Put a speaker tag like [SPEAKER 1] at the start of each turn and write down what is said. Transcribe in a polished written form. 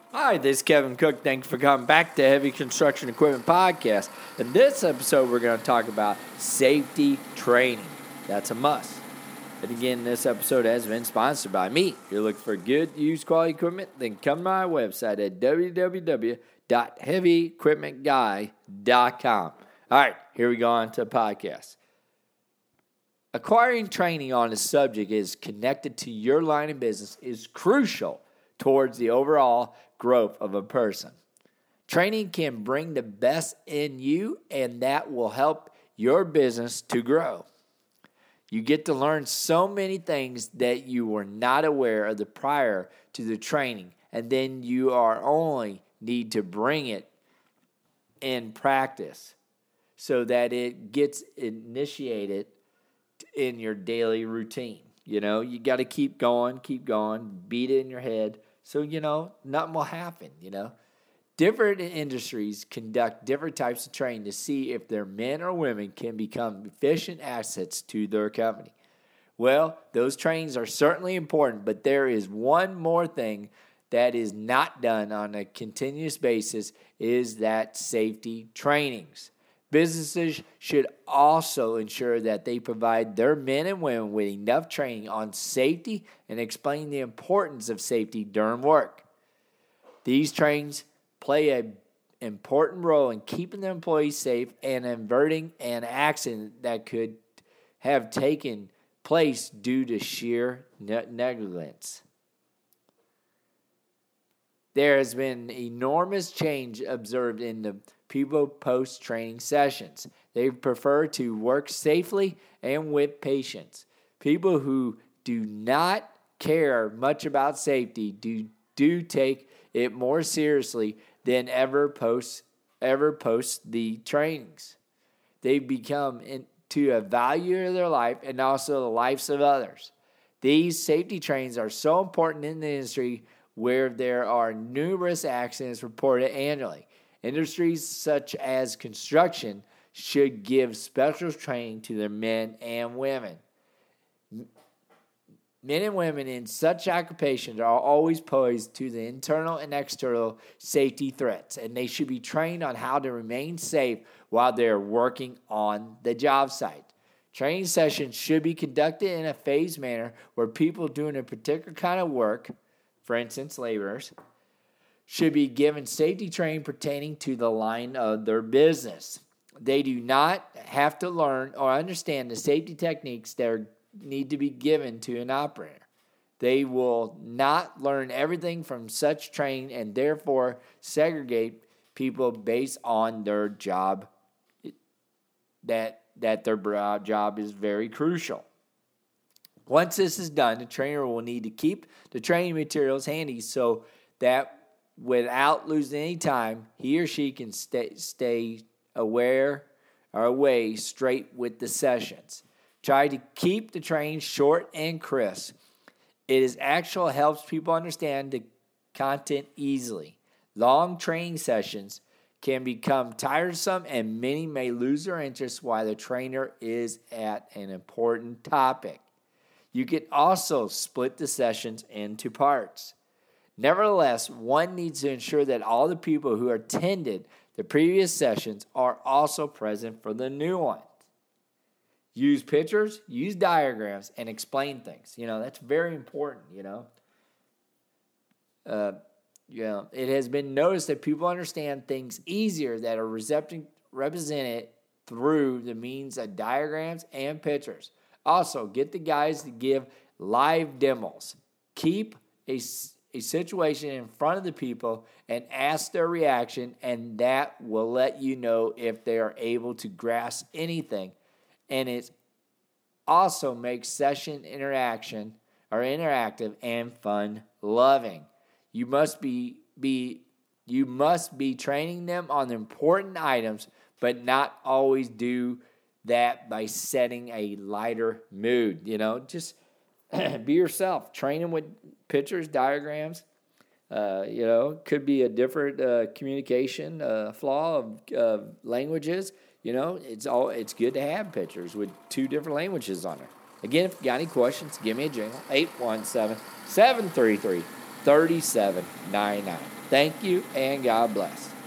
[SPEAKER 1] Hi, this is Kevin Cook. Thanks for coming back to Heavy Construction Equipment Podcast. In this episode, we're going to talk about safety training. That's a must. And again, this episode has been sponsored by me. If you're looking for good, used quality equipment, then come to my website at www.heavyequipmentguy.com. All right, here we go on to the podcast. Acquiring training on a subject is connected to your line of business is crucial towards the overall growth of a person. Training can bring the best in you, and that will help your business to grow. You get to learn so many things that you were not aware of prior to the training, and then you are only need to bring it in practice so that it gets initiated in your daily routine. You know, you got to keep going, beat it in your head. So, nothing will happen, Different industries conduct different types of training to see if their men or women can become efficient assets to their company. Well, those trainings are certainly important, but there is one more thing that is not done on a continuous basis is that safety trainings. Businesses should also ensure that they provide their men and women with enough training on safety and explain the importance of safety during work. These trainings play an important role in keeping the employees safe and averting an accident that could have taken place due to sheer negligence. There has been enormous change observed in the people post-training sessions. They prefer to work safely and with patience. People who do not care much about safety do take it more seriously than ever post the trainings. They become to a value of their life and also the lives of others. These safety trainings are so important in the industry where there are numerous accidents reported annually. Industries such as construction should give special training to their men and women. Men and women in such occupations are always poised to the internal and external safety threats, and they should be trained on how to remain safe while they're working on the job site. Training sessions should be conducted in a phased manner where people doing a particular kind of work, for instance, laborers, should be given safety training pertaining to the line of their business. They do not have to learn or understand the safety techniques that need to be given to an operator. They will not learn everything from such training and therefore segregate people based on their job, that their job is very crucial. Once this is done, the trainer will need to keep the training materials handy so that without losing any time, he or she can stay aware or away straight with the sessions. Try to keep the training short and crisp. It is actually helps people understand the content easily. Long training sessions can become tiresome and many may lose their interest while the trainer is at an important topic. You can also split the sessions into parts. Nevertheless, one needs to ensure that all the people who attended the previous sessions are also present for the new ones. Use pictures, use diagrams, and explain things. That's very important, It has been noticed that people understand things easier that are represented through the means of diagrams and pictures. Also, get the guys to give live demos. Keep a situation in front of the people and ask their reaction, and that will let you know if they are able to grasp anything. And it also makes session interactive and fun loving. You must be training them on important items, but not always do that by setting a lighter mood. Just be yourself. Train them with pictures, diagrams. Could be a different communication flaw of languages. It's good to have pictures with 2 different languages on it. Again, if you got any questions, give me a jingle, 817-733-5255. 3799. Thank you, and God bless.